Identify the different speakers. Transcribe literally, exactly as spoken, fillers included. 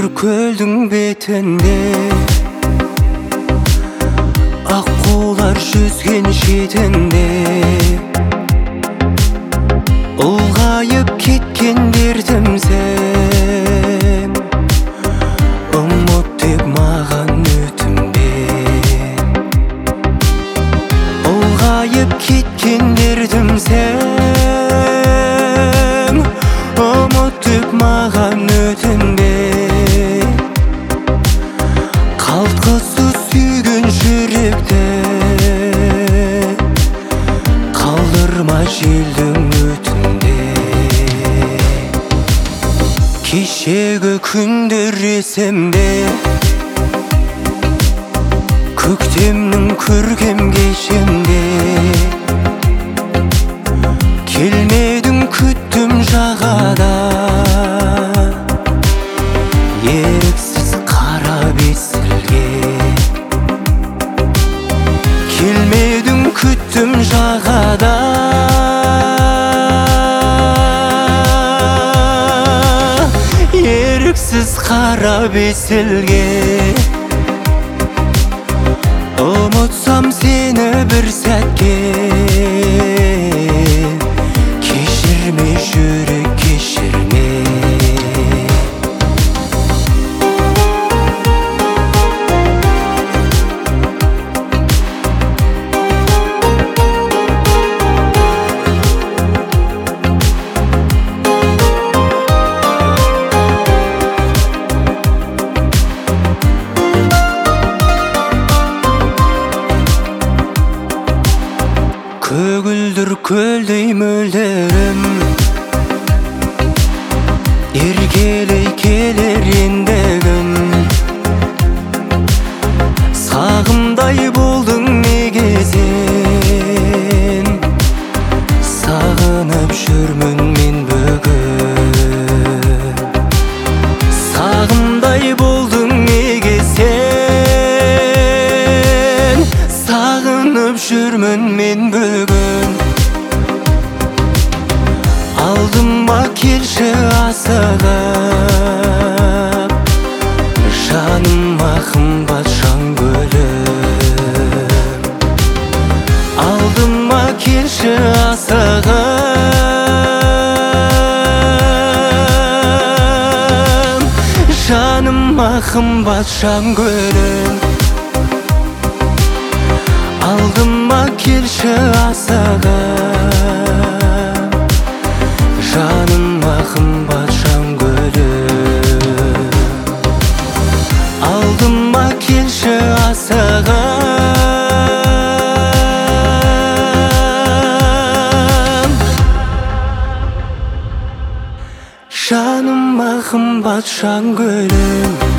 Speaker 1: көлдің бетінде аққулар жүзген шетінде ұлғайып кеткен дертім сен. Ұмыт деп маған өтінбе, ұлғайып кеткен дертім сен. Ұмыт деп маған өтінбе, қалтқысыз сүйген жүректі қалдырма желдің өтінде. Кешегі күндер есімде, көктемнің көркем кешінде. Келмедің күттім жағада, еріксіз қарап есілге. Келмедің күттім жағада, еріксіз қарап есілге. Ұмытсам сені бір сәтке, кешірме жүрек, кешірме. Көгілдір көлдей мөлдірім еркелей келер ендігім. Сағымдай болдың неге сен, сағынып жүрмін мен бүгін. Сағымдай болдың неге сен, сағынып жүрмін мен бүгін. Алдыма келші асығып, жаныма қымбат жан гүлім. Алдыма келші асығып, жаныма қымбат жан гүлім. Алдыма келші асығып, жаныма қымбат жан гүлім. Алдыма келші асығып, жаныма қымбат жан гүлім.